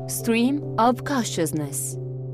Stream of Consciousness.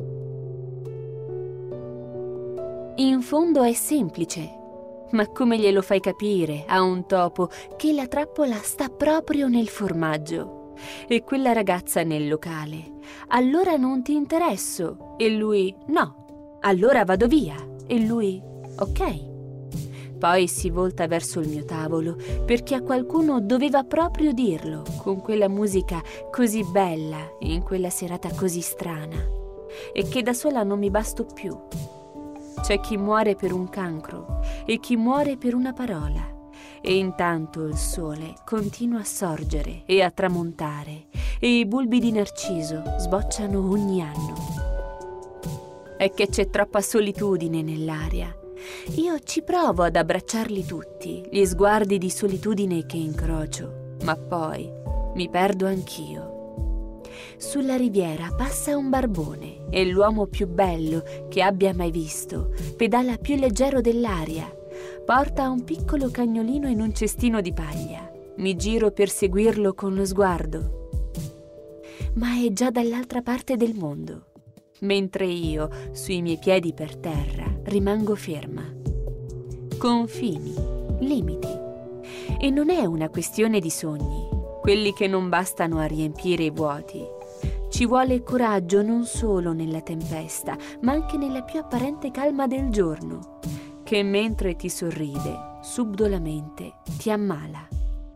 In fondo è semplice, ma come glielo fai capire a un topo che la trappola sta proprio nel formaggio e quella ragazza nel locale? Allora non ti interesso, e lui no, allora vado via, e lui ok. Poi si volta verso il mio tavolo perché a qualcuno doveva proprio dirlo, con quella musica così bella in quella serata così strana, e che da sola non mi basto più. C'è chi muore per un cancro e chi muore per una parola, e intanto il sole continua a sorgere e a tramontare e i bulbi di narciso sbocciano ogni anno. È che c'è troppa solitudine nell'aria. Io ci provo ad abbracciarli tutti, gli sguardi di solitudine che incrocio, ma poi mi perdo anch'io. Sulla riviera passa un barbone e l'uomo più bello che abbia mai visto pedala più leggero dell'aria. Porta un piccolo cagnolino in un cestino di paglia. Mi giro per seguirlo con lo sguardo, ma è già dall'altra parte del mondo, mentre io, sui miei piedi per terra, rimango ferma. Confini, limiti. E non è una questione di sogni, quelli che non bastano a riempire i vuoti. Ci vuole coraggio non solo nella tempesta, ma anche nella più apparente calma del giorno, che mentre ti sorride, subdolamente ti ammala.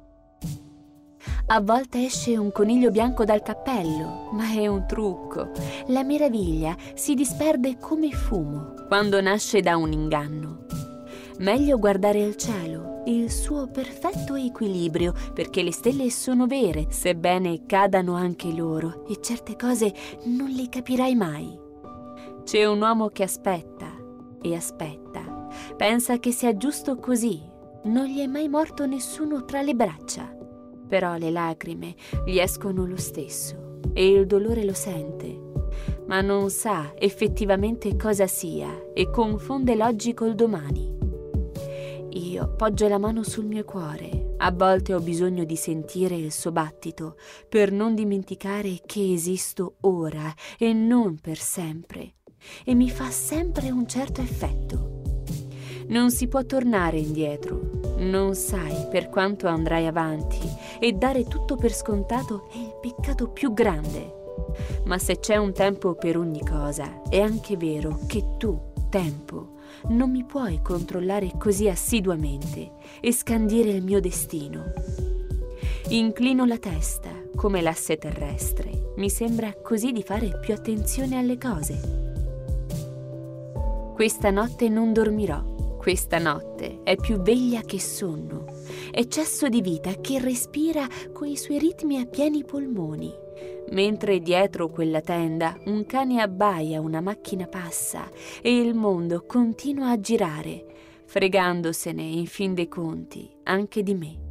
A volte esce un coniglio bianco dal cappello, ma è un trucco. La meraviglia si disperde come fumo quando nasce da un inganno. Meglio guardare il cielo e il suo perfetto equilibrio, perché le stelle sono vere, sebbene cadano anche loro, e certe cose non le capirai mai. C'è un uomo che aspetta e aspetta. Pensa che sia giusto così. Non gli è mai morto nessuno tra le braccia. Però le lacrime gli escono lo stesso e il dolore lo sente, ma non sa effettivamente cosa sia e confonde l'oggi col domani. Io poggio la mano sul mio cuore, a volte ho bisogno di sentire il suo battito per non dimenticare che esisto ora e non per sempre, e mi fa sempre un certo effetto. Non si può tornare indietro, non sai per quanto andrai avanti e dare tutto per scontato è il peccato più grande. Ma se c'è un tempo per ogni cosa, è anche vero che tu, tempo, non mi puoi controllare così assiduamente e scandire il mio destino. Inclino la testa come l'asse terrestre, mi sembra così di fare più attenzione alle cose. Questa notte non dormirò. Questa notte è più veglia che sonno, eccesso di vita che respira coi suoi ritmi a pieni polmoni, mentre dietro quella tenda un cane abbaia, una macchina passa e il mondo continua a girare, fregandosene in fin dei conti anche di me.